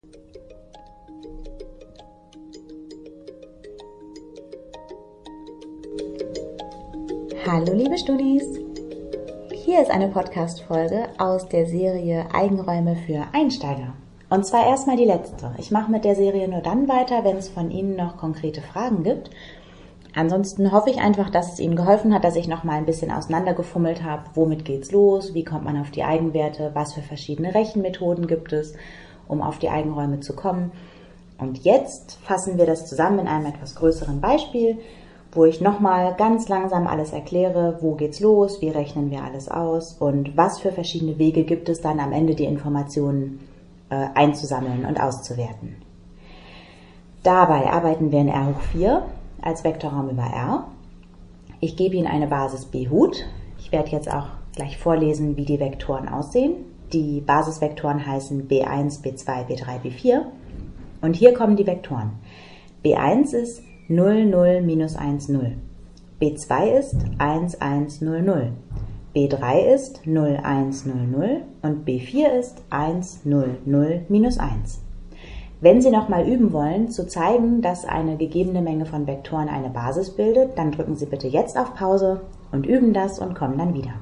Hallo liebe Studis! Hier ist eine Podcast-Folge aus der Serie Eigenräume für Einsteiger. Und zwar erstmal die letzte. Ich mache mit der Serie nur dann weiter, wenn es von Ihnen noch konkrete Fragen gibt. Ansonsten hoffe ich einfach, dass es Ihnen geholfen hat, dass ich noch mal ein bisschen auseinandergefummelt habe. Womit geht's los? Wie kommt man auf die Eigenwerte? Was für verschiedene Rechenmethoden gibt es, um auf die Eigenräume zu kommen? Und jetzt fassen wir das zusammen in einem etwas größeren Beispiel, wo ich nochmal ganz langsam alles erkläre, wo geht's los, wie rechnen wir alles aus und was für verschiedene Wege gibt es dann am Ende die Informationen einzusammeln und auszuwerten. Dabei arbeiten wir in R hoch 4 als Vektorraum über R. Ich gebe Ihnen eine Basis B Hut. Ich werde jetzt auch gleich vorlesen, wie die Vektoren aussehen. Die Basisvektoren heißen B1, B2, B3, B4. Und hier kommen die Vektoren. B1 ist 0, 0, minus 1, 0. B2 ist 1, 1, 0, 0. B3 ist 0, 1, 0, 0 und B4 ist 1, 0, 0, minus 1. Wenn Sie nochmal üben wollen, zu zeigen, dass eine gegebene Menge von Vektoren eine Basis bildet, dann drücken Sie bitte jetzt auf Pause und üben das und kommen dann wieder.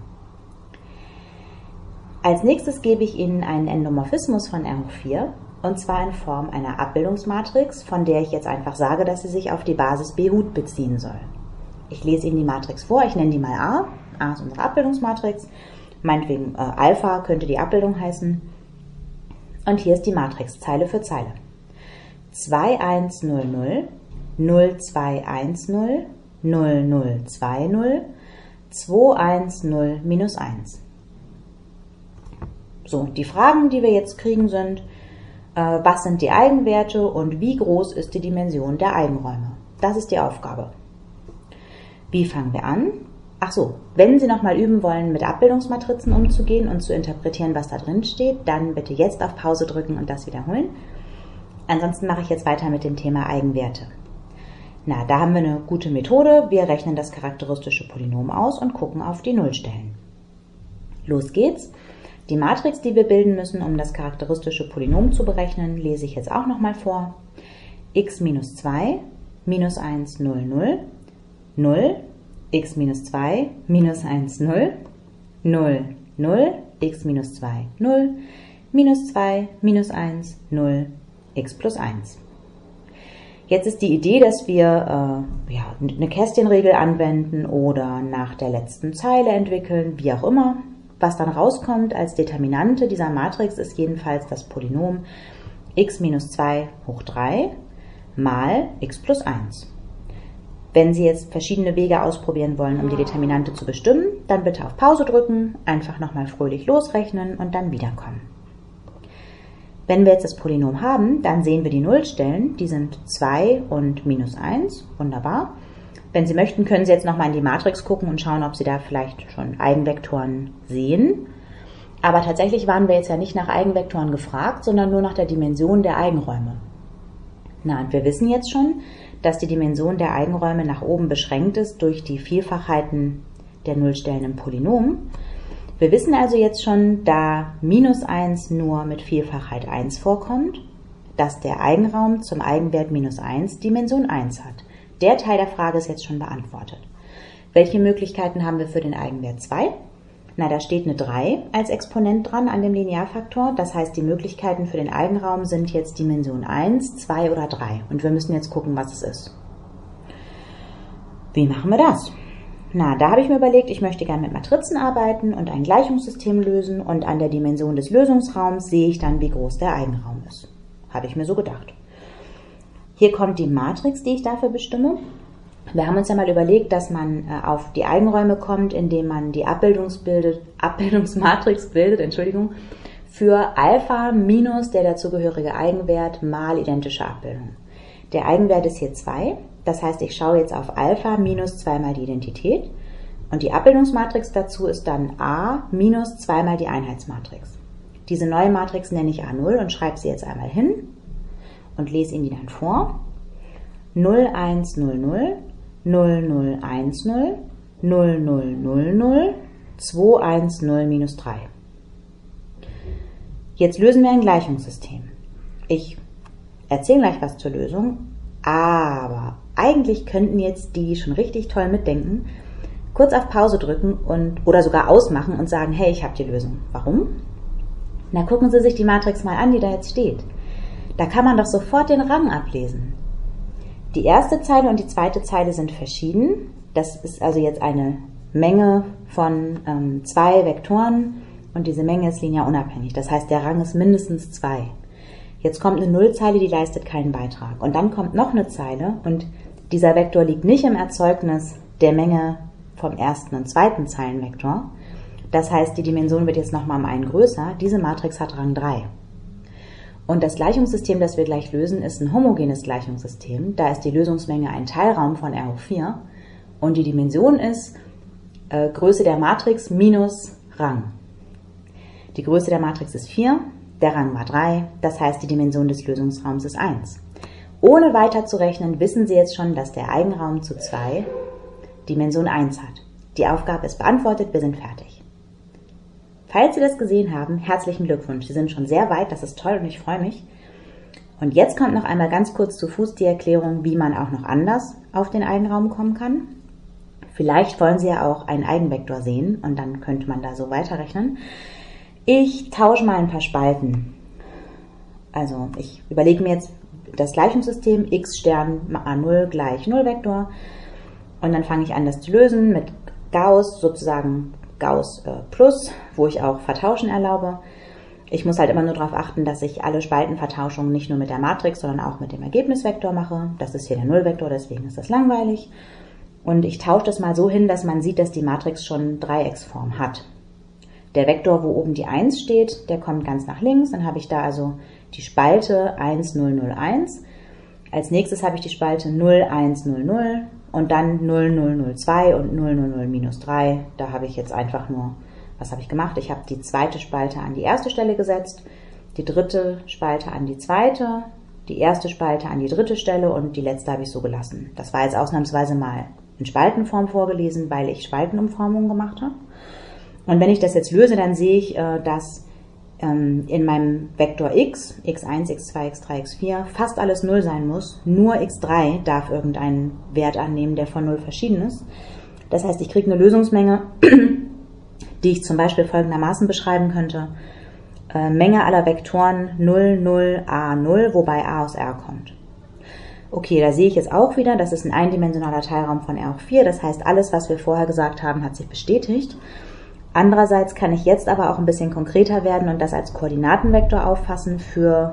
Als nächstes gebe ich Ihnen einen Endomorphismus von R hoch 4. Und zwar in Form einer Abbildungsmatrix, von der ich jetzt einfach sage, dass sie sich auf die Basis B Hut beziehen soll. Ich lese Ihnen die Matrix vor, ich nenne die mal A. A ist unsere Abbildungsmatrix, meinetwegen Alpha könnte die Abbildung heißen. Und hier ist die Matrix, Zeile für Zeile. 2, 1, 0, 0, 0, 2, 1, 0, 0, 0, 2, 0, 2, 1, 0, minus 1. So, die Fragen, die wir jetzt kriegen, sind: Was sind die Eigenwerte und wie groß ist die Dimension der Eigenräume? Das ist die Aufgabe. Wie fangen wir an? Ach so, wenn Sie nochmal üben wollen, mit Abbildungsmatrizen umzugehen und zu interpretieren, was da drin steht, dann bitte jetzt auf Pause drücken und das wiederholen. Ansonsten mache ich jetzt weiter mit dem Thema Eigenwerte. Na, da haben wir eine gute Methode. Wir rechnen das charakteristische Polynom aus und gucken auf die Nullstellen. Los geht's. Die Matrix, die wir bilden müssen, um das charakteristische Polynom zu berechnen, lese ich jetzt auch nochmal vor. x minus 2, minus 1, 0, 0, 0, x minus 2, minus 1, 0, 0, 0, x minus 2, 0, minus 2, minus 1, 0, x plus 1. Jetzt ist die Idee, dass wir eine Kästchenregel anwenden oder nach der letzten Zeile entwickeln, wie auch immer. Was dann rauskommt als Determinante dieser Matrix ist jedenfalls das Polynom x minus 2 hoch 3 mal x plus 1. Wenn Sie jetzt verschiedene Wege ausprobieren wollen, um die Determinante zu bestimmen, dann bitte auf Pause drücken, einfach nochmal fröhlich losrechnen und dann wiederkommen. Wenn wir jetzt das Polynom haben, dann sehen wir die Nullstellen, die sind 2 und minus 1, wunderbar. Wenn Sie möchten, können Sie jetzt nochmal in die Matrix gucken und schauen, ob Sie da vielleicht schon Eigenvektoren sehen. Aber tatsächlich waren wir jetzt ja nicht nach Eigenvektoren gefragt, sondern nur nach der Dimension der Eigenräume. Na, und wir wissen jetzt schon, dass die Dimension der Eigenräume nach oben beschränkt ist durch die Vielfachheiten der Nullstellen im Polynom. Wir wissen also jetzt schon, da minus 1 nur mit Vielfachheit 1 vorkommt, dass der Eigenraum zum Eigenwert minus 1 Dimension 1 hat. Der Teil der Frage ist jetzt schon beantwortet. Welche Möglichkeiten haben wir für den Eigenwert 2? Na, da steht eine 3 als Exponent dran an dem Linearfaktor. Das heißt, die Möglichkeiten für den Eigenraum sind jetzt Dimension 1, 2 oder 3. Und wir müssen jetzt gucken, was es ist. Wie machen wir das? Na, da habe ich mir überlegt, ich möchte gerne mit Matrizen arbeiten und ein Gleichungssystem lösen. Und an der Dimension des Lösungsraums sehe ich dann, wie groß der Eigenraum ist. Habe ich mir so gedacht. Hier kommt die Matrix, die ich dafür bestimme. Wir haben uns ja mal überlegt, dass man auf die Eigenräume kommt, indem man die Abbildungsmatrix bildet, für Alpha minus der dazugehörige Eigenwert mal identische Abbildung. Der Eigenwert ist hier 2, das heißt, ich schaue jetzt auf Alpha minus 2 mal die Identität und die Abbildungsmatrix dazu ist dann A minus 2 mal die Einheitsmatrix. Diese neue Matrix nenne ich A0 und schreibe sie jetzt einmal hin und lese Ihnen die dann vor. 0, 1, 0, 0, 0, 0, 1, 0, 0, 0, 0, 0, 2, 1, 0, minus 3. Jetzt lösen wir ein Gleichungssystem. ich erzähle gleich was zur Lösung, aber eigentlich könnten jetzt die schon richtig toll mitdenken, kurz auf Pause drücken oder sogar ausmachen und sagen, hey, ich habe die Lösung. Warum? Na, gucken Sie sich die Matrix mal an, die da jetzt steht. Da kann man doch sofort den Rang ablesen. Die erste Zeile und die zweite Zeile sind verschieden. Das ist also jetzt eine Menge von 2 Vektoren und diese Menge ist linearunabhängig. Das heißt, der Rang ist mindestens 2. Jetzt kommt eine Nullzeile, die leistet keinen Beitrag. Und dann kommt noch eine Zeile und dieser Vektor liegt nicht im Erzeugnis der Menge vom ersten und zweiten Zeilenvektor. Das heißt, die Dimension wird jetzt nochmal um einen größer. Diese Matrix hat Rang 3. Und das Gleichungssystem, das wir gleich lösen, ist ein homogenes Gleichungssystem. Da ist die Lösungsmenge ein Teilraum von R hoch 4 und die Dimension ist Größe der Matrix minus Rang. Die Größe der Matrix ist 4, der Rang war 3, das heißt, die Dimension des Lösungsraums ist 1. Ohne weiter zu rechnen, wissen Sie jetzt schon, dass der Eigenraum zu 2 Dimension 1 hat. Die Aufgabe ist beantwortet, wir sind fertig. Falls Sie das gesehen haben, herzlichen Glückwunsch. Sie sind schon sehr weit, das ist toll und ich freue mich. Und jetzt kommt noch einmal ganz kurz zu Fuß die Erklärung, wie man auch noch anders auf den Eigenraum kommen kann. Vielleicht wollen Sie ja auch einen Eigenvektor sehen und dann könnte man da so weiterrechnen. Ich tausche mal ein paar Spalten. Also ich überlege mir jetzt das Gleichungssystem x Stern a0 gleich 0 Vektor und dann fange ich an, das zu lösen mit Gauss, sozusagen Gauss plus, wo ich auch Vertauschen erlaube. Ich muss halt immer nur darauf achten, dass ich alle Spaltenvertauschungen nicht nur mit der Matrix, sondern auch mit dem Ergebnisvektor mache. Das ist hier der Nullvektor, deswegen ist das langweilig. Und ich tausche das mal so hin, dass man sieht, dass die Matrix schon Dreiecksform hat. Der Vektor, wo oben die 1 steht, der kommt ganz nach links. Dann habe ich da also die Spalte 1, 0, 0, 1. Als nächstes habe ich die Spalte 0, 1, 0, 0 und dann 0, 0, 0, 2 und 0, 0, 0, minus 3. Da habe ich jetzt einfach nur, was habe ich gemacht? Ich habe die zweite Spalte an die erste Stelle gesetzt, die dritte Spalte an die zweite, die erste Spalte an die dritte Stelle und die letzte habe ich so gelassen. Das war jetzt ausnahmsweise mal in Spaltenform vorgelesen, weil ich Spaltenumformungen gemacht habe. Und wenn ich das jetzt löse, dann sehe ich, dass in meinem Vektor x, x1, x2, x3, x4 fast alles 0 sein muss. Nur x3 darf irgendeinen Wert annehmen, der von 0 verschieden ist. Das heißt, ich kriege eine Lösungsmenge, die ich zum Beispiel folgendermaßen beschreiben könnte. Menge aller Vektoren 0, 0, a, 0, wobei a aus R kommt. Okay, da sehe ich jetzt auch wieder, das ist ein eindimensionaler Teilraum von R hoch 4. Das heißt, alles, was wir vorher gesagt haben, hat sich bestätigt. Andererseits kann ich jetzt aber auch ein bisschen konkreter werden und das als Koordinatenvektor auffassen für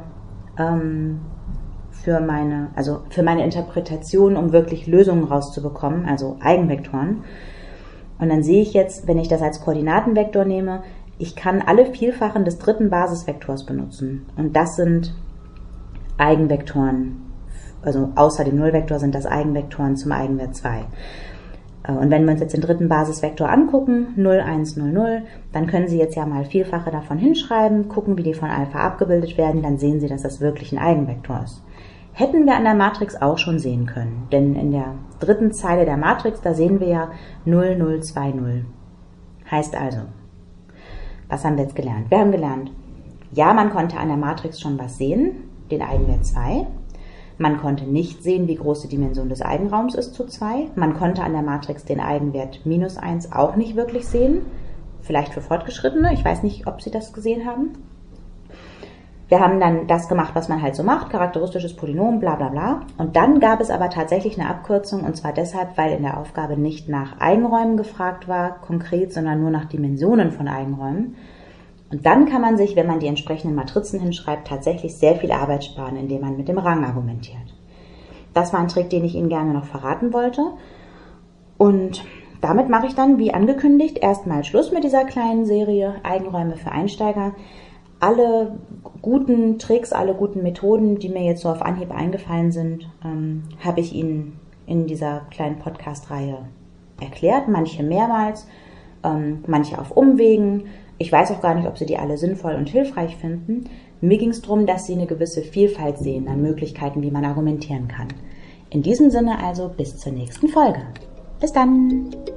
meine Interpretation, um wirklich Lösungen rauszubekommen, also Eigenvektoren. Und dann sehe ich jetzt, wenn ich das als Koordinatenvektor nehme, ich kann alle Vielfachen des dritten Basisvektors benutzen. Und das sind Eigenvektoren. Also außer dem Nullvektor sind das Eigenvektoren zum Eigenwert 2. Und wenn wir uns jetzt den dritten Basisvektor angucken, 0, 1, 0, 0, dann können Sie jetzt ja mal Vielfache davon hinschreiben, gucken, wie die von Alpha abgebildet werden, dann sehen Sie, dass das wirklich ein Eigenvektor ist. Hätten wir an der Matrix auch schon sehen können, denn in der dritten Zeile der Matrix, da sehen wir ja 0, 0, 2, 0. Heißt also, was haben wir jetzt gelernt? Wir haben gelernt, ja, man konnte an der Matrix schon was sehen, den Eigenwert 2. Man konnte nicht sehen, wie groß die Dimension des Eigenraums ist zu 2. Man konnte an der Matrix den Eigenwert minus 1 auch nicht wirklich sehen. Vielleicht für Fortgeschrittene. Ich weiß nicht, ob Sie das gesehen haben. Wir haben dann das gemacht, was man halt so macht. Charakteristisches Polynom, bla bla bla. Und dann gab es aber tatsächlich eine Abkürzung. Und zwar deshalb, weil in der Aufgabe nicht nach Eigenräumen gefragt war, konkret, sondern nur nach Dimensionen von Eigenräumen. Und dann kann man sich, wenn man die entsprechenden Matrizen hinschreibt, tatsächlich sehr viel Arbeit sparen, indem man mit dem Rang argumentiert. Das war ein Trick, den ich Ihnen gerne noch verraten wollte. Und damit mache ich dann, wie angekündigt, erstmal Schluss mit dieser kleinen Serie Eigenräume für Einsteiger. Alle guten Tricks, alle guten Methoden, die mir jetzt so auf Anhieb eingefallen sind, habe ich Ihnen in dieser kleinen Podcast-Reihe erklärt. Manche mehrmals, manche auf Umwegen. Ich weiß auch gar nicht, ob Sie die alle sinnvoll und hilfreich finden. Mir ging es darum, dass Sie eine gewisse Vielfalt sehen an Möglichkeiten, wie man argumentieren kann. In diesem Sinne also bis zur nächsten Folge. Bis dann!